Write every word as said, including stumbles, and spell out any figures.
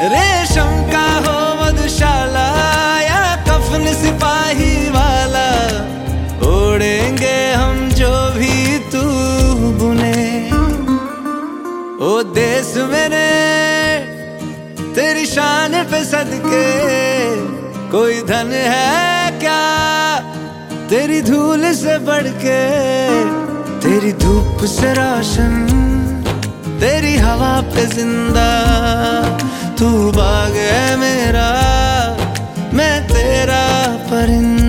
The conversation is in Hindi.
रेशम का हो मधुशाला या कफन सिपाही वाला, ओढ़ेंगे हम जो भी तू बुने। ओ देश मेरे तेरी शान पे सदके, कोई धन है क्या तेरी धूल से बढ़ के। तेरी धूप से रोशन, तेरी हवा पे जिंदा, तू बाग है मेरा।